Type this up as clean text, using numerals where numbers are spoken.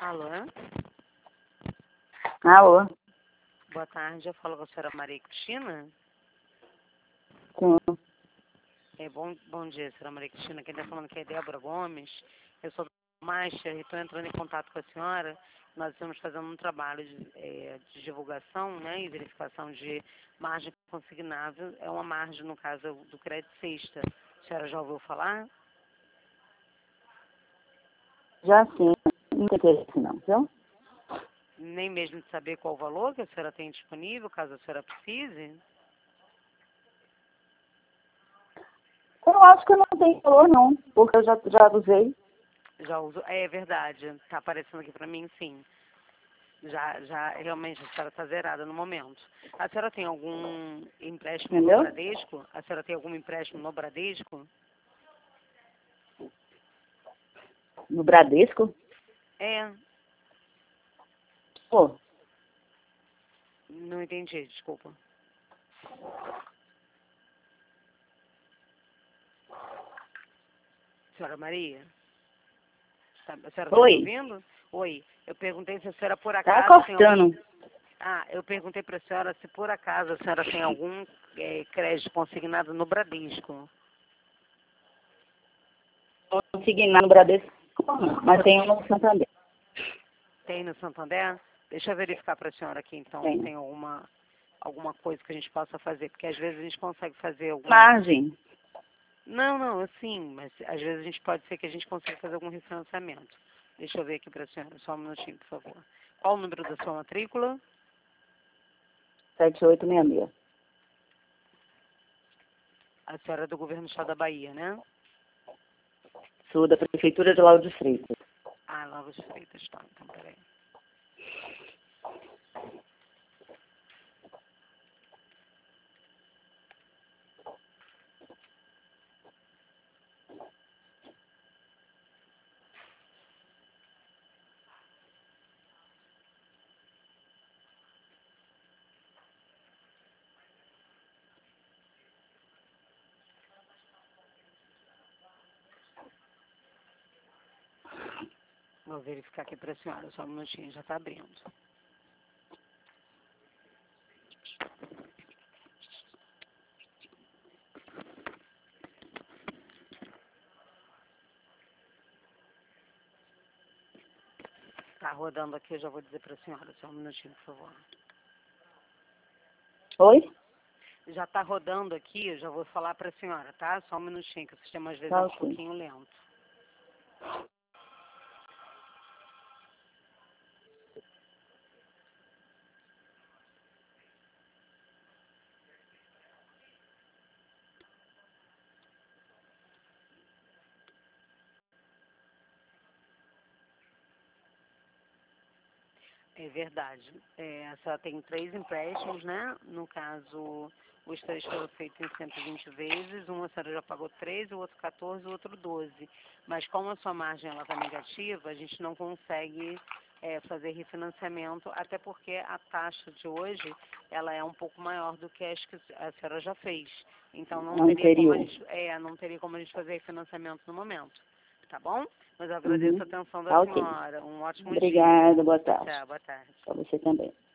Alô? Alô? Boa tarde, eu falo com a senhora Maria Cristina. Sim. Bom dia, senhora Maria Cristina. Quem está falando aqui é Débora Gomes. Eu sou da Master e estou entrando em contato com a senhora. Nós estamos fazendo um trabalho de divulgação, né, e verificação de margem consignável. É uma margem, no caso, do crédito sexta. A senhora já ouviu falar? Já sim. Não tem interesse não, viu? Nem mesmo de saber qual o valor que a senhora tem disponível, caso a senhora precise? Eu acho que não tem valor não, porque eu já usei. Já uso. É verdade, está aparecendo aqui para mim, sim. Já realmente a senhora está zerada no momento. A senhora tem algum empréstimo Entendeu? no Bradesco? A senhora tem algum empréstimo no Bradesco? No Bradesco? É, Pô, não entendi, desculpa. Senhora Maria? A senhora está me oi. ouvindo? Oi, eu perguntei se a senhora por Tá acaso tem algum... cortando. Eu perguntei para a senhora se por acaso a senhora tem algum crédito consignado no Bradesco. Consignado no Bradesco, mas tem um no Santander. Tem no Santander? Deixa eu verificar para a senhora aqui, então, se Tem. tem alguma coisa que a gente possa fazer, porque às vezes a gente consegue fazer alguma... Margem. Não, assim, mas às vezes a gente pode ser que a gente consiga fazer algum refinanciamento. Deixa eu ver aqui para a senhora, só um minutinho, por favor. Qual o número da sua matrícula? 7866. A senhora é do governo do estado da Bahia, né? Sou da Prefeitura de Lauro de Freitas. Ah, Nova Freitas, tá, então peraí. Vou verificar aqui para a senhora, só um minutinho, já está abrindo. Está rodando aqui, eu já vou dizer para a senhora, só um minutinho, por favor. Oi? Já está rodando aqui, eu já vou falar para a senhora, tá? Só um minutinho, que o sistema às vezes é Tá um ok. pouquinho lento. É verdade. A senhora tem 3 empréstimos, né? No caso, os 3 foram feitos em 120 vezes. Um a senhora já pagou 13, o outro 14, o outro 12. Mas como a sua margem está negativa, a gente não consegue fazer refinanciamento, até porque a taxa de hoje ela é um pouco maior do que as que a senhora já fez. Então Anterior. não teria como a gente fazer refinanciamento no momento. Tá bom? Mas eu agradeço Uhum. a atenção da Tá ok. senhora. Um ótimo dia. Obrigada, boa tarde. Tchau, boa tarde. Para você também.